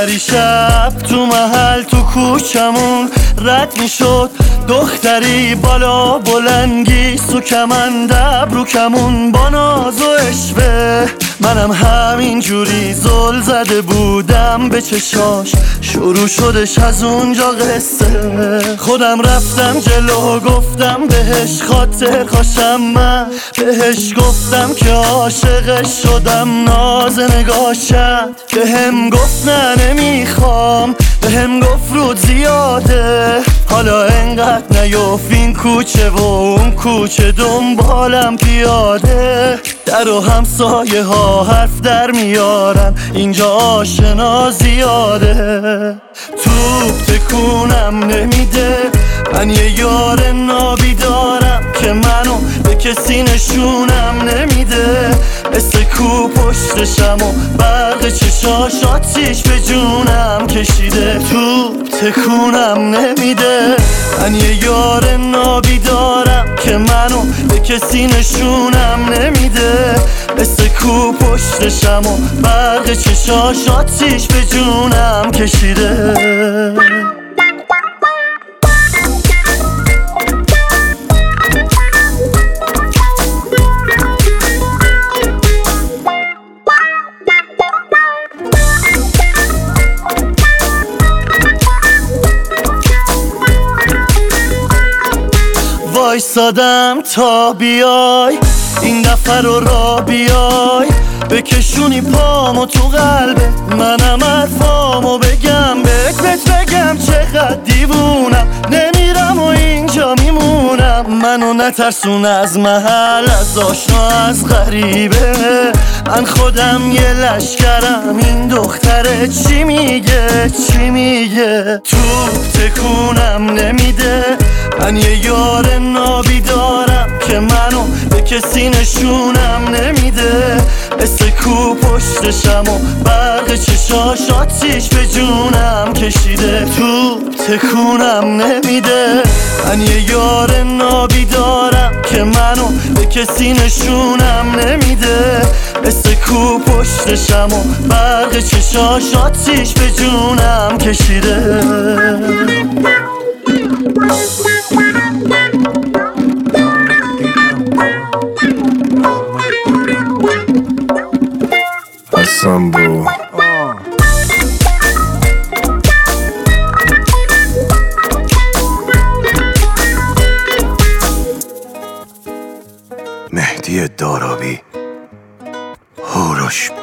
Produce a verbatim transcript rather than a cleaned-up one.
پریشب تو محل تو کوچمون رد میشد دختری بالا بلنگی سو کمند ابرو کمون با ناز و عشوه. منم همین جوری زل زده بودم به چشاش، شروع شدش از اونجا قصه. خودم رفتم جلو گفتم بهش خاطر خوشم، من بهش گفتم که عاشقش شدم. ناز نگاه کرد بهم گفت نه نمیخوام، بهم گفت رود زیاده، حالا انقدر نیفت این کوچه و اون کوچه دنبالم پیاده. در و همسایه ها حرف در میارن اینجا آشنا زیاده. توپ تکونم نمیده، من یه یار نابی دارم که منو به کسی نشونم نمیده. مثل کو پشتشم و برق چشاش آتیش به جونم کشیده. توپ تکونم نمیده، من یه یار نابی دارم که منو به کسی نشونم نمیده. مثل کو پشتشم و برق چشاش آتیش به جونم کشیده. وایسادم تا بیای این دفعه رو را بیای، بکشونی پامو تو قلبت، منم حرفامو بگم بهت بهت بگم چقدر دیوونم. نمیرم و اینجا میمونم، منو نترسون از محل، از آشنا از غریبه. من خودم یه لشکرم، این دختره چی میگه چی میگه. توپ تکونم نمیده، من یه یار نابی دارم که منو به کسی نشونم نمیده. مثل کو پشتشم و برق چشاش آتیش به جونم کشیده. توپ تکونم نمیده، من یه یار نابی دارم که منو به کسی نشونم نمیده. مثل کو پشتشم و برق چشاش آتیش به جونم کشیده. Sambo مهدی دارابی هوروش